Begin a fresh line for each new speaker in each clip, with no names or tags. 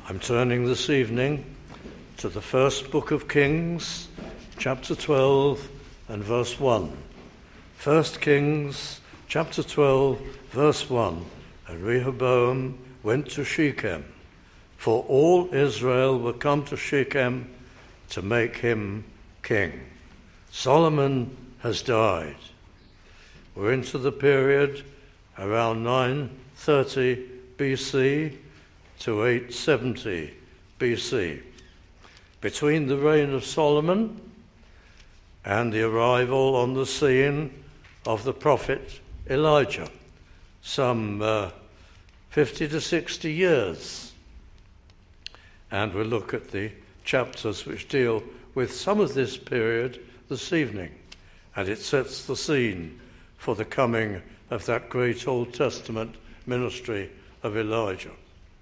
I'm turning this evening to the first book of Kings, chapter 12 and verse 1. 1 Kings, chapter 12, verse 1. And Rehoboam went to Shechem, for all Israel were come to Shechem to make him king. Solomon has died. We're into the period around 930 BC to 870 BC. Between the reign of Solomon and the arrival on the scene of the prophet Elijah, some 50 to 60 years. And we'll look at the chapters which deal with some of this period this evening, and it sets the scene for the coming of that great Old Testament ministry of Elijah.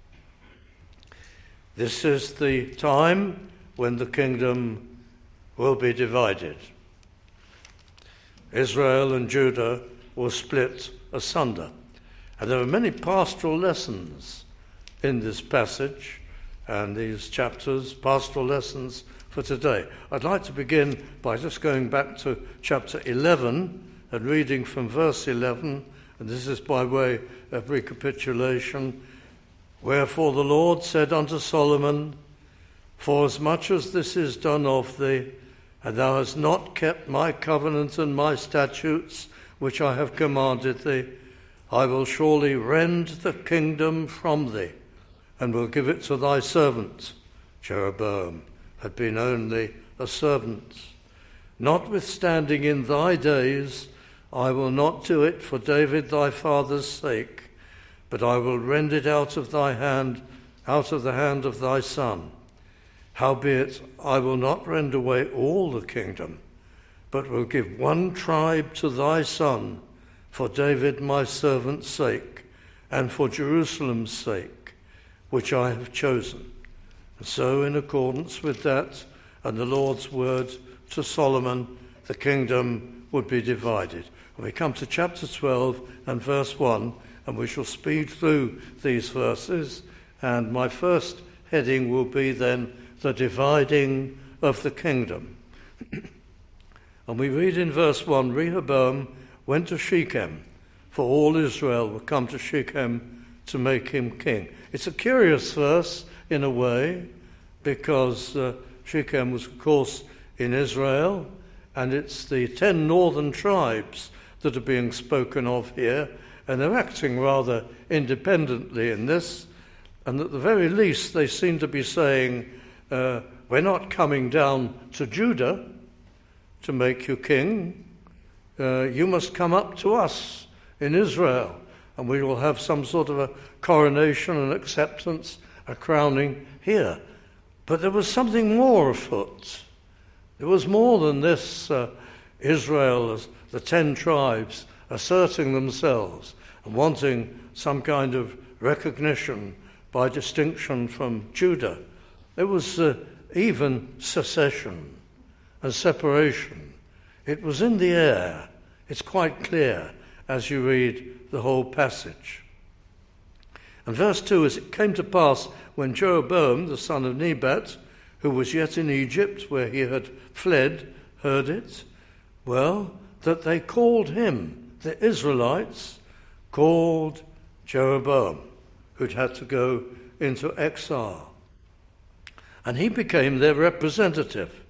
This is the time when the kingdom will be divided. Israel and Judah will split asunder. And there are many pastoral lessons in this passage and these chapters, pastoral lessons for today. I'd like to begin by just going back to chapter 11 and reading from verse 11, and this is by way of recapitulation. Wherefore the Lord said unto Solomon, Forasmuch as this is done of thee, and thou hast not kept my covenant and my statutes, which I have commanded thee, I will surely rend the kingdom from thee, and will give it to thy servant. Jeroboam had been only a servant. Notwithstanding in thy days, I will not do it for David thy father's sake, but I will rend it out of thy hand, out of the hand of thy son. Howbeit, I will not rend away all the kingdom, but will give one tribe to thy son, for David my servant's sake, and for Jerusalem's sake, which I have chosen. And so, in accordance with that and the Lord's word to Solomon, the kingdom would be divided. And we come to chapter 12 and verse 1, and we shall speed through these verses, and my first heading will be then the dividing of the kingdom. And we read in verse 1, Rehoboam went to Shechem, for all Israel were come to Shechem to make him king. It's a curious verse in a way, because Shechem was, of course, in Israel, and it's the 10 northern tribes that are being spoken of here, and they're acting rather independently in this, and at the very least they seem to be saying, we're not coming down to Judah to make you king. You must come up to us in Israel, and we will have some sort of a coronation and acceptance, a crowning here. But there was something more afoot. There was more than this Israel, as the 10 tribes, asserting themselves and wanting some kind of recognition by distinction from Judah. There was even secession and separation. It was in the air. It's quite clear as you read the whole passage. And verse 2, as it came to pass when Jeroboam, the son of Nebat, who was yet in Egypt, where he had fled, heard it, well, that they called him, the Israelites, called Jeroboam, who'd had to go into exile. And he became their representative.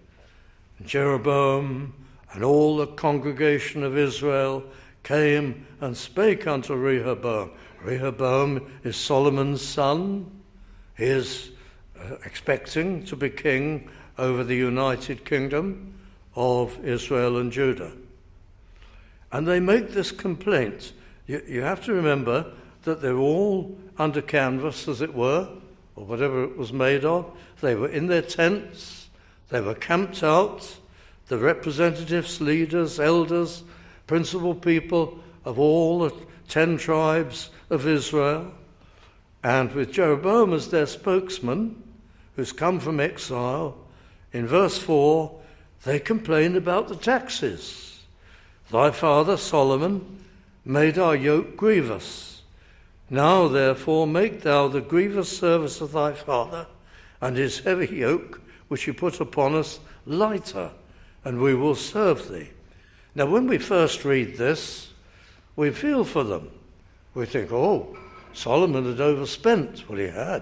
Jeroboam and all the congregation of Israel came and spake unto Rehoboam. Rehoboam is Solomon's son. He is expecting to be king over the united kingdom of Israel and Judah. And they make this complaint. You have to remember that they're all under canvas, as it were, or whatever it was made of. They were in their tents. They were camped out. The representatives, leaders, elders, principal people of all the 10 tribes of Israel. And with Jeroboam as their spokesman, who's come from exile, in verse 4, they complain about the taxes. Thy father Solomon made our yoke grievous, Now therefore make thou the grievous service of thy father, and his heavy yoke which he put upon us lighter, and we will serve thee. Now when we first read this, we feel for them. We think, oh, Solomon had overspent. Well, he had.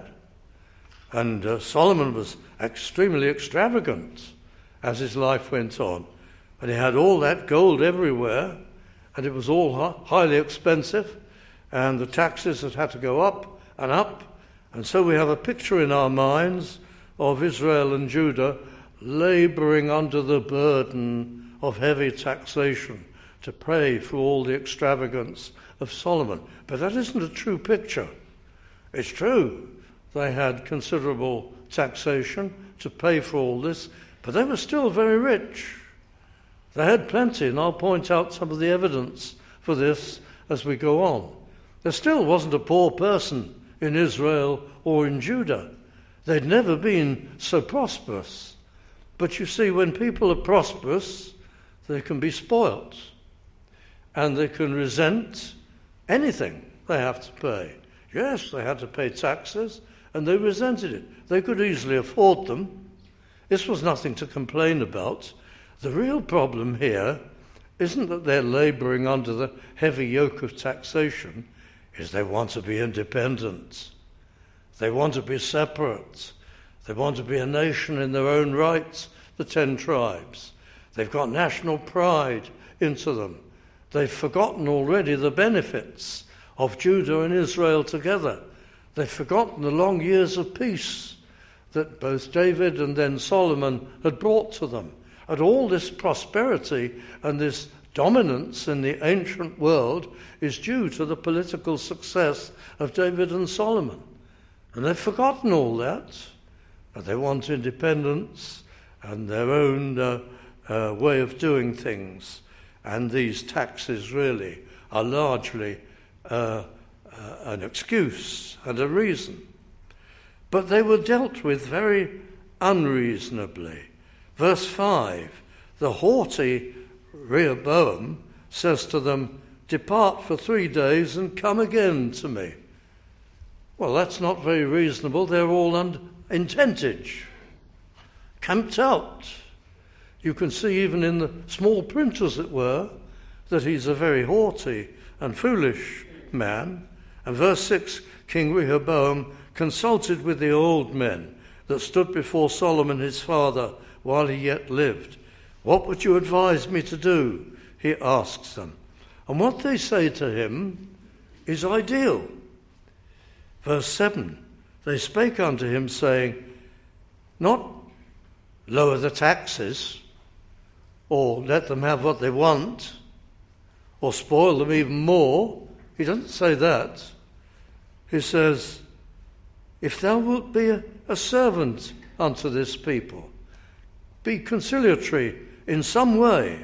And Solomon was extremely extravagant as his life went on. And he had all that gold everywhere, and it was all highly expensive, and the taxes had to go up and up. And so we have a picture in our minds of Israel and Judah laboring under the burden of heavy taxation to pay for all the extravagance of Solomon. But that isn't a true picture. It's true, they had considerable taxation to pay for all this, but they were still very rich. They had plenty, and I'll point out some of the evidence for this as we go on. There still wasn't a poor person in Israel or in Judah. They'd never been so prosperous. But you see, when people are prosperous, they can be spoilt, and they can resent anything they have to pay. Yes, they had to pay taxes, and they resented it. They could easily afford them. This was nothing to complain about. The real problem here isn't that they're labouring under the heavy yoke of taxation, is they want to be independent. They want to be separate. They want to be a nation in their own rights, the 10 tribes. They've got national pride into them. They've forgotten already the benefits of Judah and Israel together. They've forgotten the long years of peace that both David and then Solomon had brought to them. And all this prosperity and this dominance in the ancient world is due to the political success of David and Solomon. And they've forgotten all that. But they want independence and their own way of doing things. And these taxes really are largely an excuse and a reason. But they were dealt with very unreasonably. Verse 5, the haughty Rehoboam says to them, "Depart for 3 days and come again to me." Well, that's not very reasonable. They're all in tentage, camped out. You can see even in the small print, as it were, that he's a very haughty and foolish man. And verse 6, King Rehoboam consulted with the old men that stood before Solomon his father while he yet lived. "What would you advise me to do?" he asks them. And what they say to him is ideal. Verse 7, they spake unto him, saying, not lower the taxes, or let them have what they want, or spoil them even more. He doesn't say that. He says, if thou wilt be a servant unto this people, be conciliatory in some way,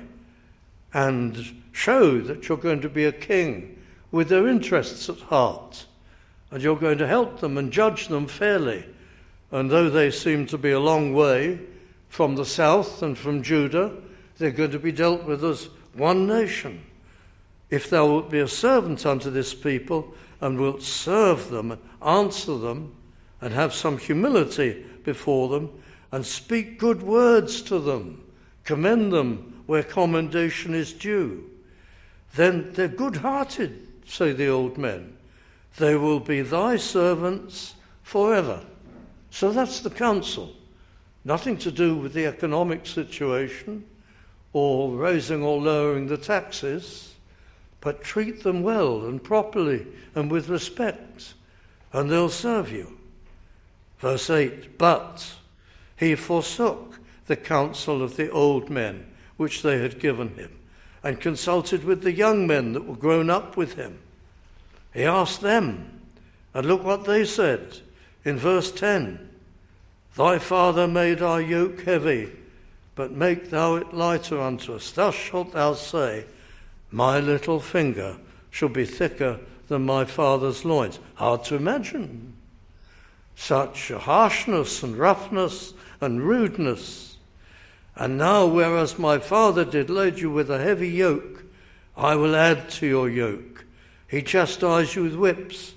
and show that you're going to be a king with their interests at heart, and you're going to help them and judge them fairly. And though they seem to be a long way from the south and from Judah, they're going to be dealt with as one nation. If thou wilt be a servant unto this people, and wilt serve them and answer them, and have some humility before them, and speak good words to them, commend them where commendation is due, then they're good-hearted, say the old men. They will be thy servants forever. So that's the counsel. Nothing to do with the economic situation or raising or lowering the taxes, but treat them well and properly and with respect, and they'll serve you. Verse 8, but he forsook the counsel of the old men which they had given him, and consulted with the young men that were grown up with him. He asked them, and look what they said in verse 10. Thy father made our yoke heavy, but make thou it lighter unto us. Thus shalt thou say, my little finger shall be thicker than my father's loins. Hard to imagine. Such harshness and roughness and rudeness. And now, whereas my father did load you with a heavy yoke, I will add to your yoke. He chastised you with whips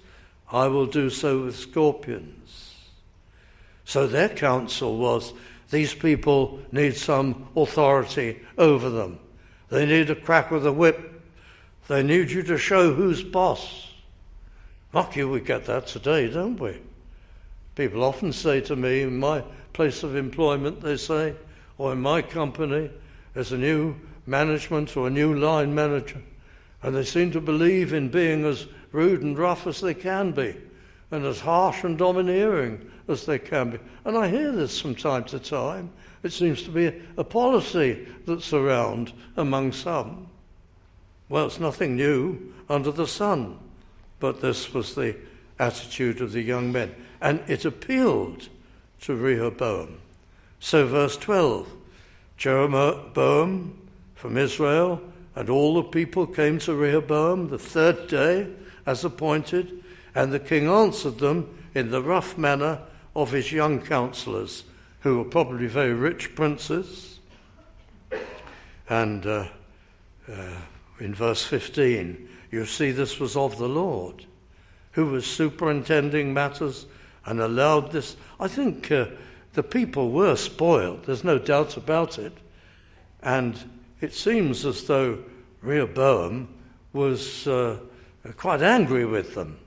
I will do so with scorpions. So their counsel was, these people need some authority over them. They need a crack of the whip. They need you to show who's boss. Lucky we get that today, don't we? People often say to me, in my place of employment, they say, or in my company, there's a new management or a new line manager, and they seem to believe in being as rude and rough as they can be, and as harsh and domineering as they can be. And I hear this from time to time. It seems to be a policy that's around among some. Well, it's nothing new under the sun, but this was the attitude of the young men, and it appealed to Rehoboam. So verse 12, Jeroboam from Israel and all the people came to Rehoboam the third day as appointed, and the king answered them in the rough manner of his young counselors, who were probably very rich princes. And in verse 15, you see this was of the Lord, who was superintending matters and allowed this. I think the people were spoiled, there's no doubt about it. And it seems as though Rehoboam was quite angry with them.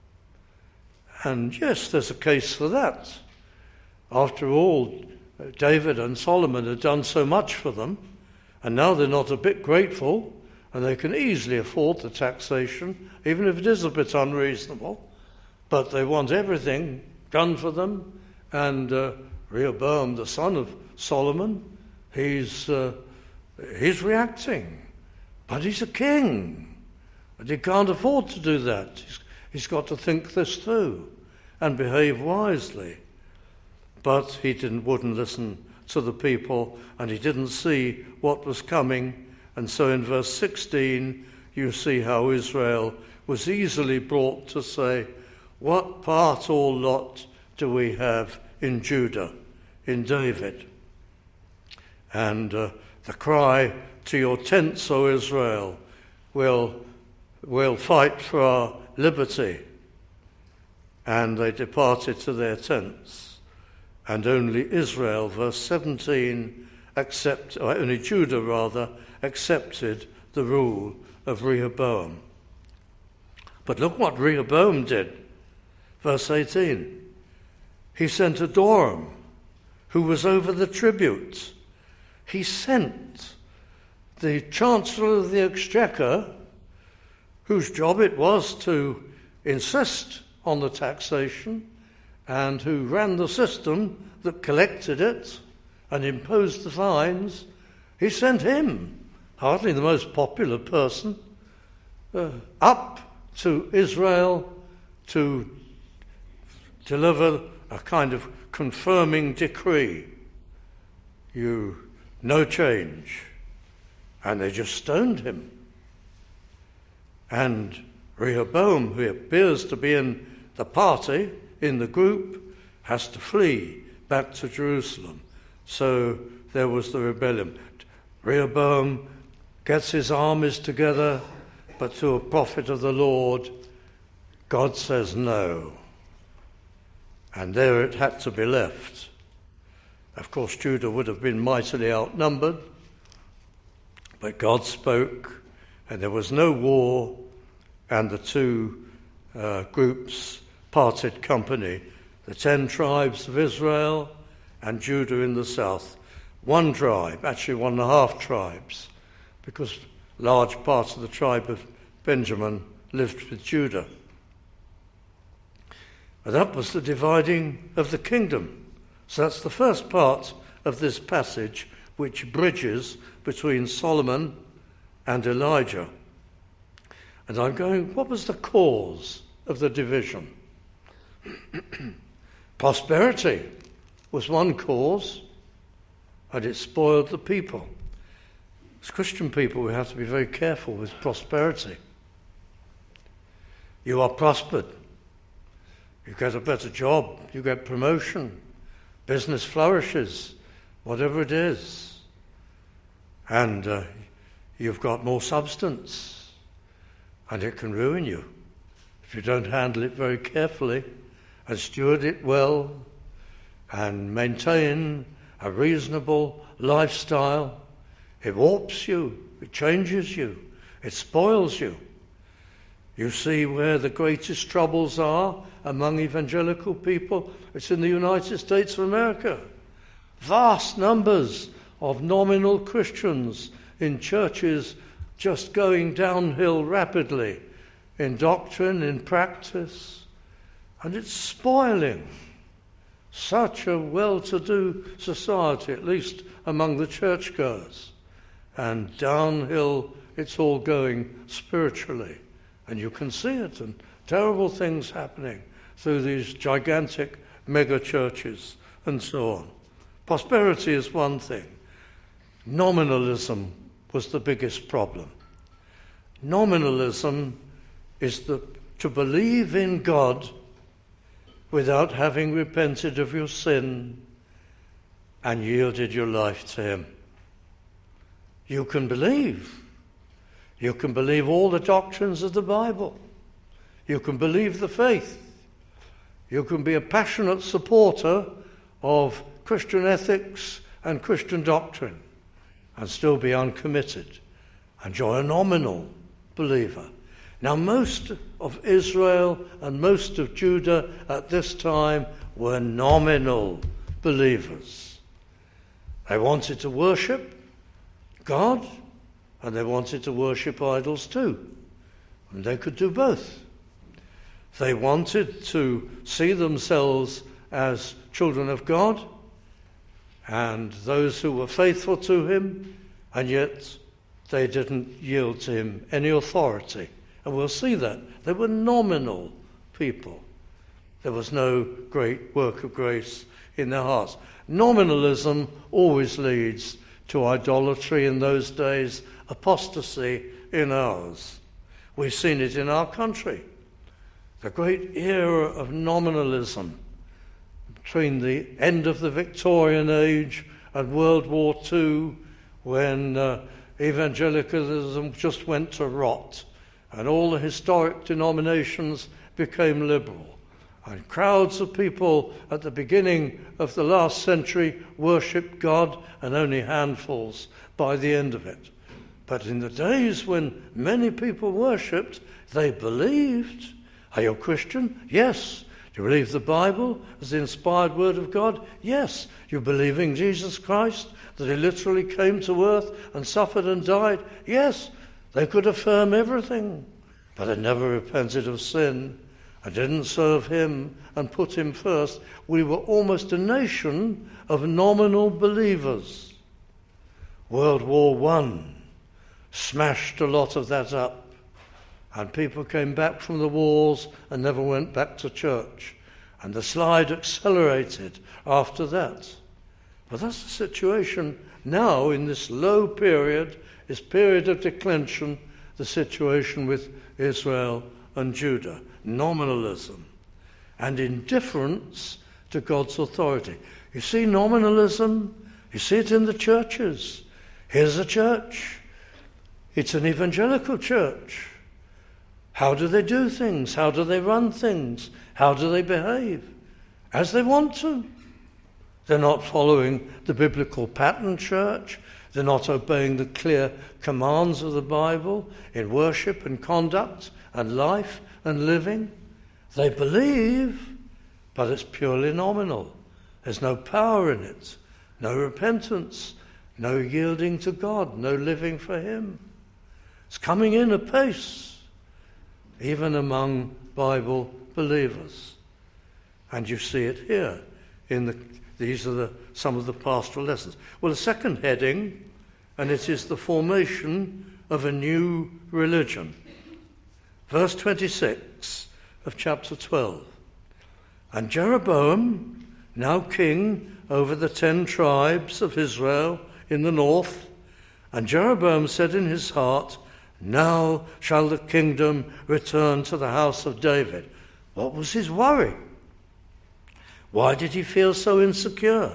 And yes, there's a case for that. After all, David and Solomon had done so much for them, and now they're not a bit grateful, and they can easily afford the taxation, even if it is a bit unreasonable. But they want everything done for them, and Rehoboam, the son of Solomon, he's reacting. But he's a king, and he can't afford to do that. He's got to think this through and behave wisely. But he wouldn't listen to the people, and he didn't see what was coming. And so in verse 16, you see how Israel was easily brought to say, what part or lot do we have in Judah, in David? And the cry, to your tents, O Israel, we'll fight for our liberty. And they departed to their tents. And only Israel, verse 17, only Judah accepted the rule of Rehoboam. But look what Rehoboam did. Verse 18, he sent Adoram, who was over the tribute. He sent the Chancellor of the Exchequer, whose job it was to insist on the taxation, and who ran the system that collected it and imposed the fines. He sent him, hardly the most popular person, up to Israel to deliver a kind of confirming decree. No change. And they just stoned him. And Rehoboam, who appears to be in the party, in the group, has to flee back to Jerusalem. So there was the rebellion. Rehoboam gets his armies together, but to a prophet of the Lord, God says no. And there it had to be left. Of course, Judah would have been mightily outnumbered, but God spoke, and there was no war, and the two groups parted company, the 10 tribes of Israel and Judah in the south. One tribe, actually 1.5 tribes, because large parts of the tribe of Benjamin lived with Judah. And that was the dividing of the kingdom. So that's the first part of this passage, which bridges between Solomon and Elijah. And I'm going, what was the cause of the division? Prosperity was one cause, and it spoiled the people. As Christian people, we have to be very careful with prosperity. You are prospered. You get a better job. You get promotion. Business flourishes, whatever it is. And you've got more substance. And it can ruin you if you don't handle it very carefully and steward it well and maintain a reasonable lifestyle, it warps you, it changes you, it spoils you. You see where the greatest troubles are among evangelical people? It's in the United States of America. Vast numbers of nominal Christians in churches just going downhill rapidly in doctrine, in practice, and it's spoiling such a well-to-do society, at least among the churchgoers. And downhill it's all going spiritually. And you can see it, and terrible things happening through these gigantic mega churches and so on. Prosperity is one thing. Nominalism was the biggest problem. Nominalism is to believe in God without having repented of your sin and yielded your life to him. You can believe. You can believe all the doctrines of the Bible. You can believe the faith. You can be a passionate supporter of Christian ethics and Christian doctrine and still be uncommitted and you're a nominal believer. Now, most of Israel and most of Judah at this time were nominal believers. They wanted to worship God and they wanted to worship idols too. And they could do both. They wanted to see themselves as children of God and those who were faithful to him, and yet they didn't yield to him any authority. And we'll see that. They were nominal people. There was no great work of grace in their hearts. Nominalism always leads to idolatry in those days, apostasy in ours. We've seen it in our country. The great era of nominalism between the end of the Victorian age and World War II, when evangelicalism just went to rot and all the historic denominations became liberal. And crowds of people at the beginning of the last century worshipped God, and only handfuls by the end of it. But in the days when many people worshipped, they believed. Are you a Christian? Yes. Do you believe the Bible as the inspired word of God? Yes. Do you believe in Jesus Christ, that he literally came to earth and suffered and died? Yes. They could affirm everything, but they never repented of sin. I didn't serve him and put him first. We were almost a nation of nominal believers. World War I smashed a lot of that up, and people came back from the wars and never went back to church. And the slide accelerated after that. But that's the situation now in this low period, this period of declension, the situation with Israel and Judah. Nominalism and indifference to God's authority. You see nominalism, you see it in the churches. Here's a church. It's an evangelical church. How do they do things? How do they run things? How do they behave? As they want to. They're not following the biblical pattern church. They're not obeying the clear commands of the Bible in worship and conduct and life and living. They believe, but it's purely nominal. There's no power in it, no repentance, no yielding to God, no living for him. It's coming in apace, even among Bible believers. And you see it here. These are some of the pastoral lessons. Well, the second heading, and it is the formation of a new religion. Verse 26 of chapter 12. And Jeroboam, now king over the 10 tribes of Israel in the north, and Jeroboam said in his heart, now shall the kingdom return to the house of David. What was his worry? Why did he feel so insecure?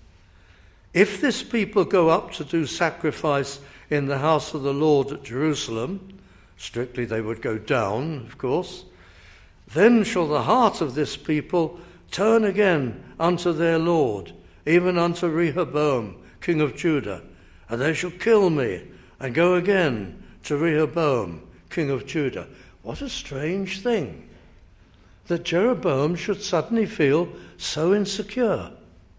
If this people go up to do sacrifice in the house of the Lord at Jerusalem, strictly they would go down, of course, Then shall the heart of this people turn again unto their Lord, even unto Rehoboam, king of Judah, and they shall kill me, and go again to Rehoboam, king of Judah. What a strange thing, that Jeroboam should suddenly feel so insecure.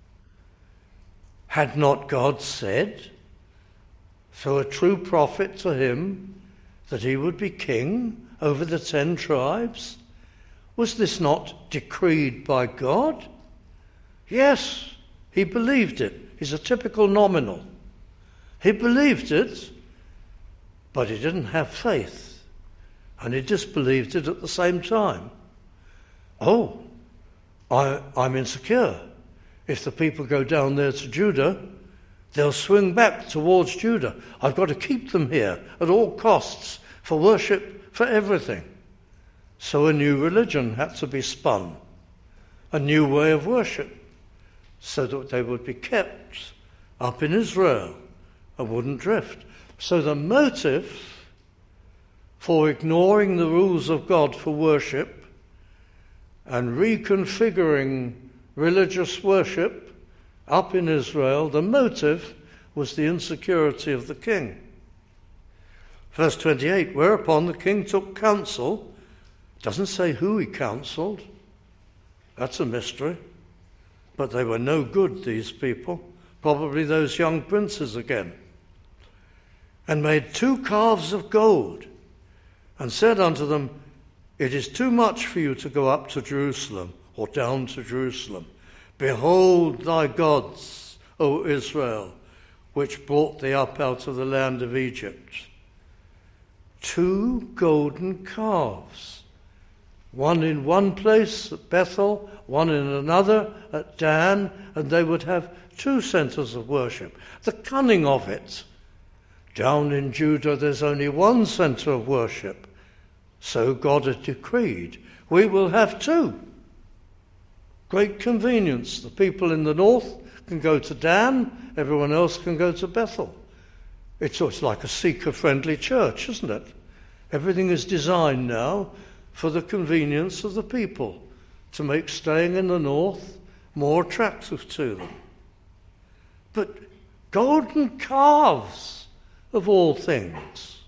Had not God said, through a true prophet to him, that he would be king over the 10 tribes? Was this not decreed by God? Yes, he believed it. He's a typical nominal. He believed it, but he didn't have faith, and he disbelieved it at the same time. Oh, I'm insecure. If the people go down there to Judah, they'll swing back towards Judah. I've got to keep them here at all costs, for worship, for everything. So a new religion had to be spun, a new way of worship, so that they would be kept up in Israel and wouldn't drift. So the motive for ignoring the rules of God for worship and reconfiguring religious worship up in Israel, the motive was the insecurity of the king. Verse 28, whereupon the king took counsel. Doesn't say who he counselled. That's a mystery. But they were no good, these people. Probably those young princes again. And made 2 calves of gold, and said unto them, it is too much for you to go up to Jerusalem, or down to Jerusalem. Behold thy gods, O Israel, which brought thee up out of the land of Egypt. 2 golden calves. One in one place at Bethel, one in another at Dan, and they would have 2 centres of worship. The cunning of it. Down in Judah there's only 1 centre of worship. So God had decreed, we will have 2. Great convenience. The people in the north can go to Dan, everyone else can go to Bethel. It's like a seeker-friendly church, isn't it? Everything is designed now for the convenience of the people, to make staying in the north more attractive to them. But golden calves, of all things.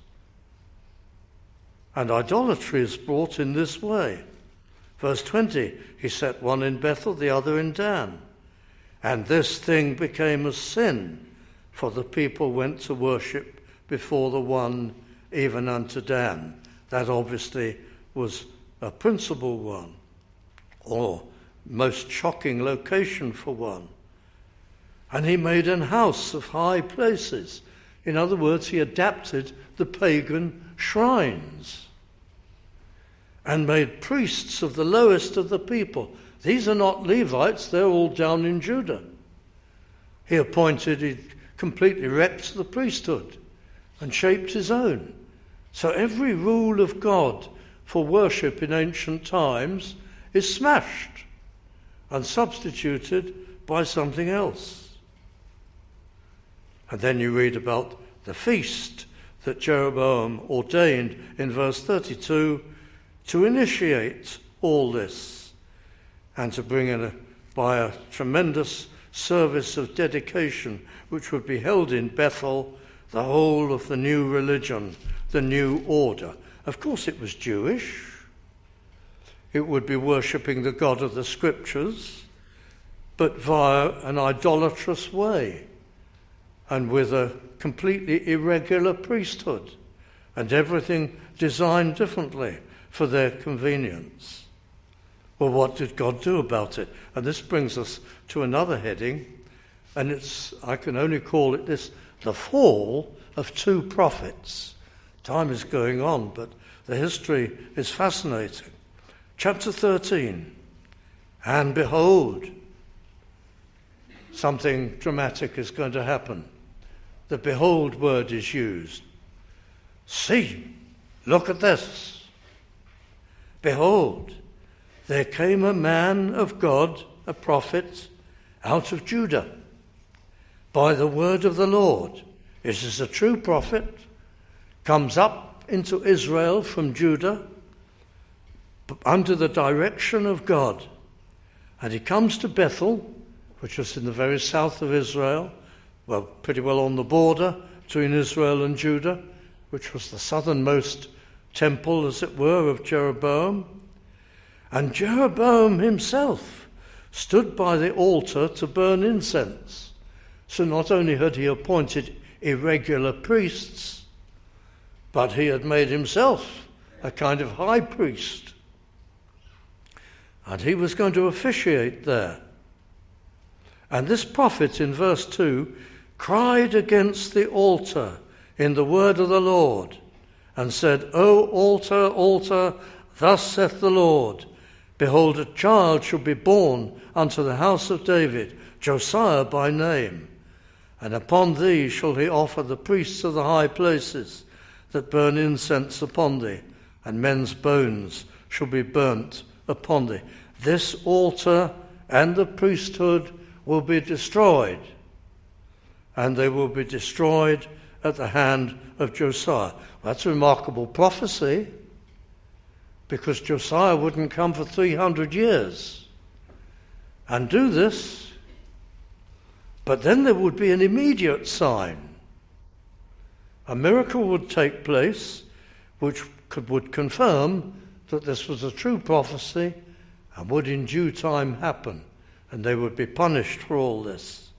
And idolatry is brought in this way. Verse 20, he set one in Bethel, the other in Dan. And this thing became a sin, for the people went to worship before the one, even unto Dan. That obviously was a principal one, or most shocking location for one. And he made an house of high places. In other words, he adapted the pagan shrines and made priests of the lowest of the people. These are not Levites, they're all down in Judah. He completely wrecked the priesthood and shaped his own. So every rule of God for worship in ancient times is smashed and substituted by something else. And then you read about the feast that Jeroboam ordained in verse 32 to initiate all this and to bring in by a tremendous service of dedication which would be held in Bethel, the whole of the new religion, the new order. Of course it was Jewish. It would be worshipping the God of the Scriptures, but via an idolatrous way and with a completely irregular priesthood and everything designed differently for their convenience. Well, what did God do about it? And this brings us to another heading, and I can only call it this, the fall of 2 prophets. Time is going on, but the history is fascinating. Chapter 13, and behold, something dramatic is going to happen. The behold word is used. See, look at this. Behold, there came a man of God, a prophet, out of Judah, by the word of the Lord. This is a true prophet, comes up into Israel from Judah, under the direction of God. And he comes to Bethel, which was in the very south of Israel, well, pretty well on the border between Israel and Judah, which was the southernmost temple, as it were, of Jeroboam. And Jeroboam himself stood by the altar to burn incense. So not only had he appointed irregular priests, but he had made himself a kind of high priest. And he was going to officiate there. And this prophet in verse 2 cried against the altar in the word of the Lord and said, O altar, altar, thus saith the Lord, behold, a child shall be born unto the house of David, Josiah by name. And upon thee shall he offer the priests of the high places that burn incense upon thee, and men's bones shall be burnt upon thee. This altar and the priesthood will be destroyed, and they will be destroyed at the hand of Josiah. That's a remarkable prophecy, because Josiah wouldn't come for 300 years and do this. But then there would be an immediate sign. A miracle would take place which would confirm that this was a true prophecy and would in due time happen, and they would be punished for all this.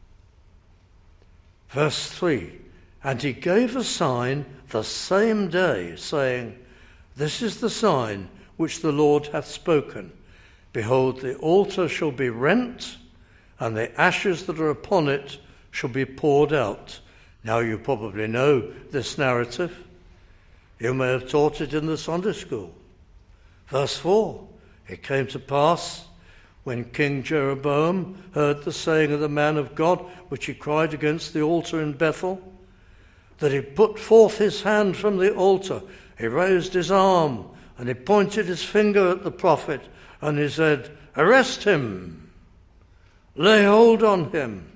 Verse 3, and he gave a sign the same day, saying, this is the sign which the Lord hath spoken. Behold, the altar shall be rent, and the ashes that are upon it shall be poured out. Now you probably know this narrative. You may have taught it in the Sunday school. Verse 4, it came to pass, when King Jeroboam heard the saying of the man of God, which he cried against the altar in Bethel, that he put forth his hand from the altar, he raised his arm, and he pointed his finger at the prophet, and he said, arrest him, lay hold on him.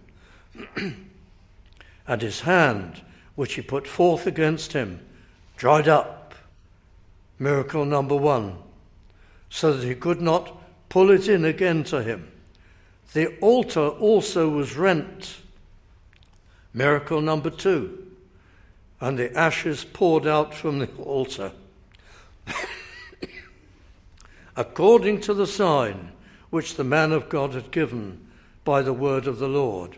And his hand, which he put forth against him, dried up. Miracle number 1, so that he could not pull it in again to him. The altar also was rent. Miracle number 2, and the ashes poured out from the altar. According to the sign which the man of God had given by the word of the Lord.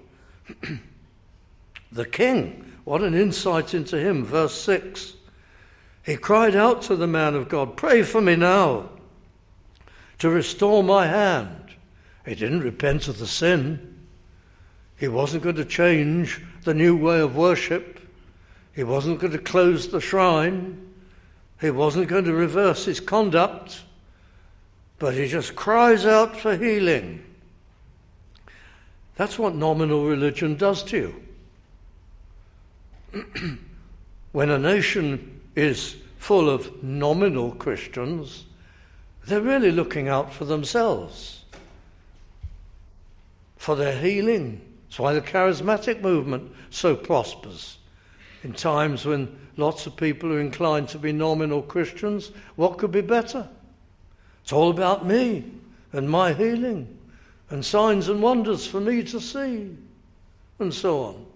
The king, what an insight into him, verse 6. He cried out to the man of God, pray for me now to restore my hand. He didn't repent of the sin. He wasn't going to change the new way of worship. He wasn't going to close the shrine. He wasn't going to reverse his conduct. But he just cries out for healing. That's what nominal religion does to you. When a nation is full of nominal Christians, they're really looking out for themselves, for their healing. That's why the charismatic movement so prospers. In times when lots of people are inclined to be nominal Christians, what could be better? It's all about me and my healing and signs and wonders for me to see, and so on.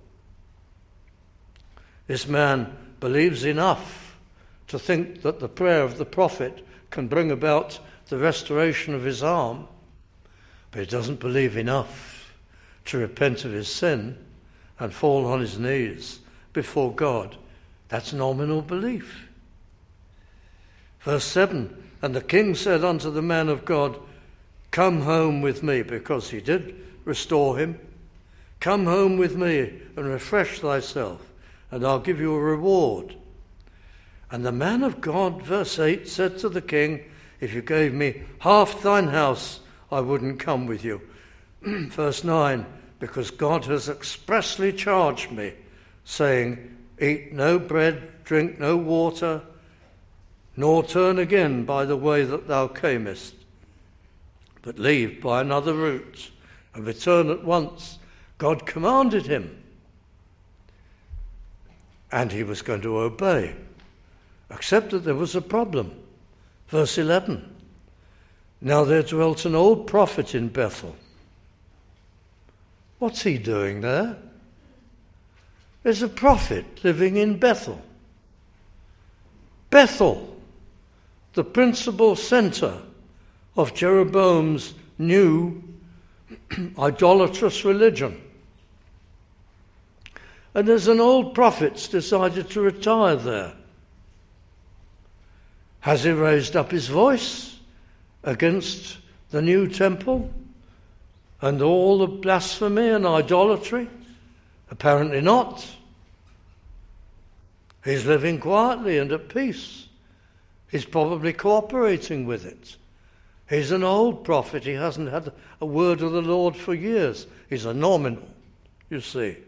This man believes enough to think that the prayer of the prophet can bring about the restoration of his arm, but he doesn't believe enough to repent of his sin and fall on his knees before God. That's nominal belief. Verse 7, and the king said unto the man of God, come home with me, because he did restore him. Come home with me and refresh thyself, and I'll give you a reward. And the man of God, verse 8, said to the king, if you gave me half thine house, I wouldn't come with you. Verse 9, because God has expressly charged me, saying, eat no bread, drink no water, nor turn again by the way that thou camest, but leave by another route, and return at once. God commanded him, and he was going to obey, except that there was a problem. Verse 11, Now there dwelt an old prophet in Bethel. What's he doing there? There's a prophet living in Bethel. Bethel, the principal center of Jeroboam's new idolatrous religion. And there's an old prophet's decided to retire there. Has he raised up his voice against the new temple and all the blasphemy and idolatry? Apparently not. He's living quietly and at peace. He's probably cooperating with it. He's an old prophet. He hasn't had a word of the Lord for years. He's a nominal, you see.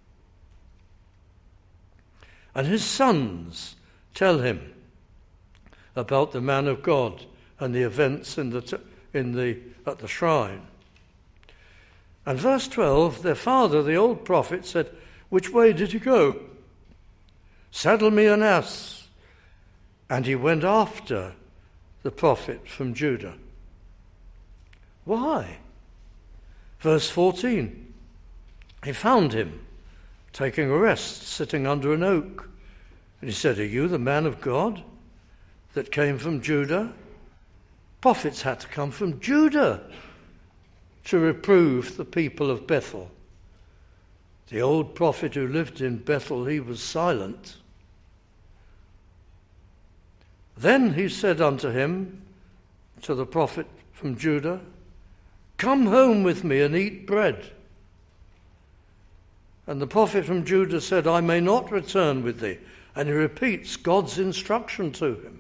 And his sons tell him about the man of God and the events at the shrine. And verse 12, their father, the old prophet, said, "Which way did he go? Saddle me an ass." And he went after the prophet from Judah. Why? Verse 14, he found him taking a rest, sitting under an oak. And he said, "Are you the man of God that came from Judah?" Prophets had to come from Judah to reprove the people of Bethel. The old prophet who lived in Bethel, he was silent. Then he said unto him, to the prophet from Judah, "Come home with me and eat bread." And the prophet from Judah said, "I may not return with thee." And he repeats God's instruction to him.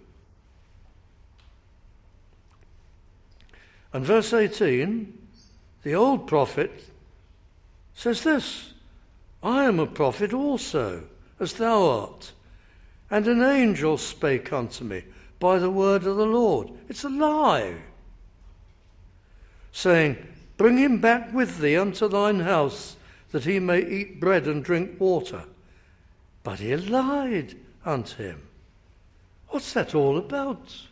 And verse 18, the old prophet says this, "I am a prophet also, as thou art. And an angel spake unto me by the word of the Lord." It's a lie. Saying, "Bring him back with thee unto thine house, that he may eat bread and drink water." But he lied unto him. What's that all about?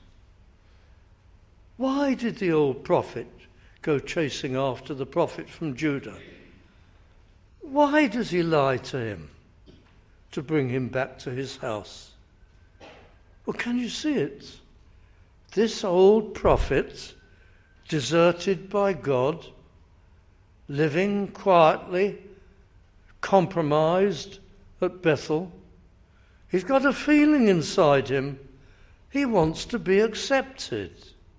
Why did the old prophet go chasing after the prophet from Judah? Why does he lie to him to bring him back to his house? Well, can you see it? This old prophet, deserted by God, living quietly, compromised at Bethel, he's got a feeling inside him he wants to be accepted.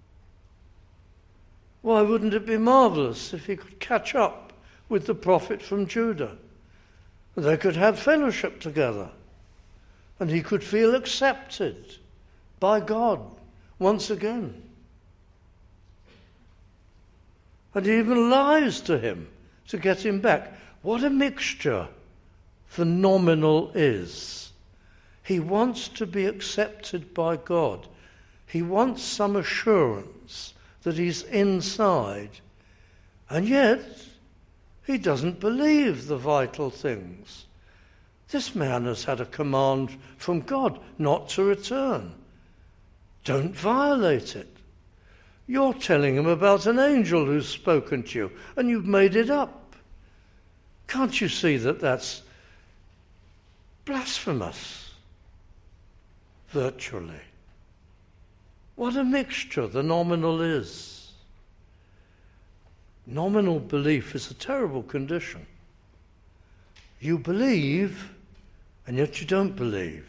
Why wouldn't it be marvelous if he could catch up with the prophet from Judah? They could have fellowship together and he could feel accepted by God once again. And he even lies to him to get him back. What a mixture the nominal is. He wants to be accepted by God. He wants some assurance that he's inside. And yet, he doesn't believe the vital things. This man has had a command from God not to return. Don't violate it. You're telling him about an angel who's spoken to you, and you've made it up. Can't you see that that's blasphemous, virtually? What a mixture the nominal is. Nominal belief is a terrible condition. You believe, and yet you don't believe.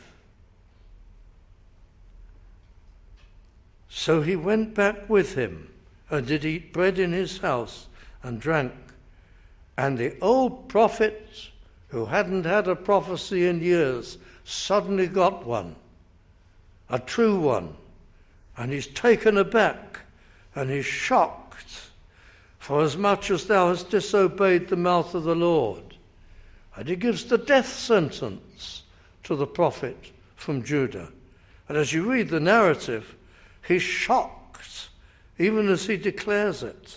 So he went back with him, and did eat bread in his house, and drank. And the old prophet, who hadn't had a prophecy in years, suddenly got one, a true one. And he's taken aback, and he's shocked, for as much as thou hast disobeyed the mouth of the Lord. And he gives the death sentence to the prophet from Judah. And as you read the narrative, he's shocked, even as he declares it.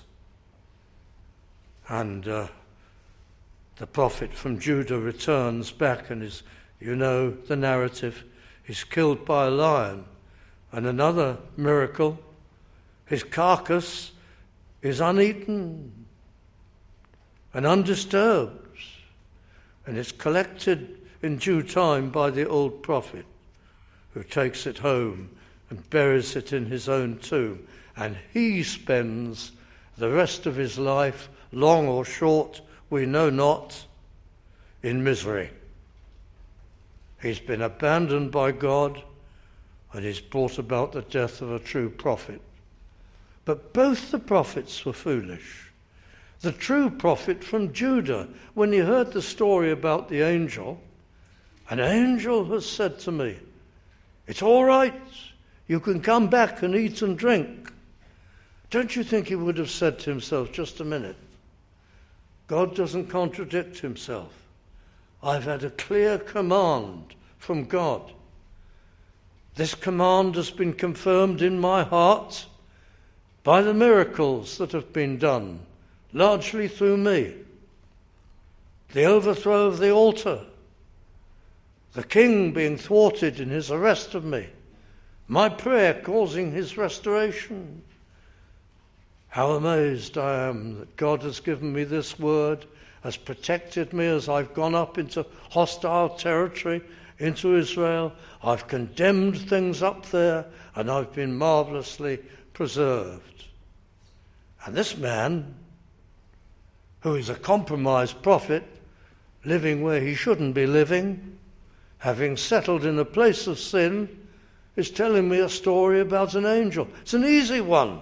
And the prophet from Judah returns back and is, you know the narrative, he's killed by a lion. And another miracle, His carcass is uneaten and undisturbed, and it's collected in due time by the old prophet, who takes it home and buries it in his own tomb, and he spends the rest of his life, long or short, we know not, in misery. He's been abandoned by God, and he's brought about the death of a true prophet. But both the prophets were foolish. The true prophet from Judah, when he heard the story about the angel, an angel has said to me, it's all right, you can come back and eat and drink. Don't you think he would have said to himself, just a minute, God doesn't contradict himself. I've had a clear command from God. This command has been confirmed in my heart by the miracles that have been done, largely through me. The overthrow of the altar, the king being thwarted in his arrest of me, my prayer causing his restoration. How amazed I am that God has given me this word, has protected me as I've gone up into hostile territory, into Israel. I've condemned things up there, and I've been marvelously preserved. And this man, who is a compromised prophet, living where he shouldn't be living, having settled in a place of sin, is telling me a story about an angel. It's an easy one.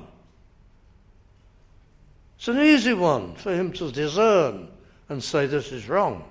It's an easy one for him to discern and say this is wrong.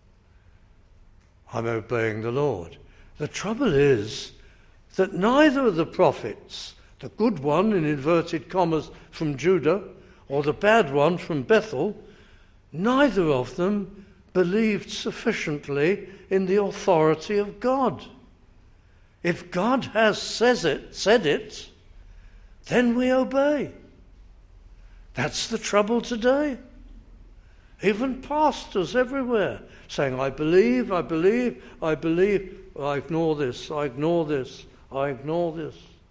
I'm obeying the Lord. The trouble is that neither of the prophets, the good one in inverted commas from Judah or the bad one from Bethel, neither of them believed sufficiently in the authority of God. If God has said it, then we obey. That's the trouble today. Even pastors everywhere saying, I believe, I believe, I believe. I ignore this, I ignore this, I ignore this.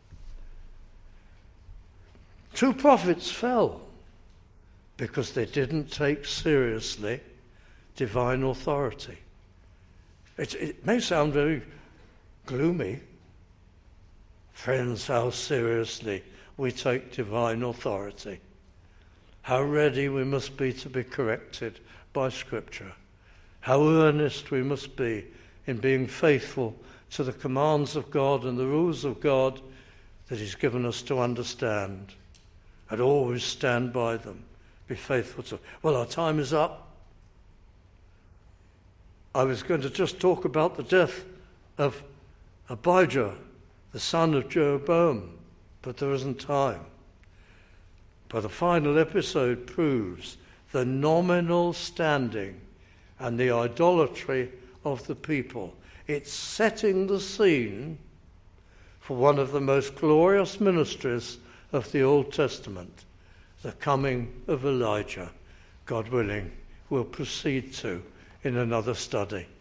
2 prophets fell because they didn't take seriously divine authority. It may sound very gloomy. Friends, how seriously we take divine authority. How ready we must be to be corrected by Scripture. How earnest we must be in being faithful to the commands of God and the rules of God that he's given us to understand. And always stand by them. Be faithful to them. Well, our time is up. I was going to just talk about the death of Abijah, the son of Jeroboam, but there isn't time. But the final episode proves the nominal standing and the idolatry of the people. It's setting the scene for one of the most glorious ministries of the Old Testament, the coming of Elijah. God willing, we'll proceed to in another study.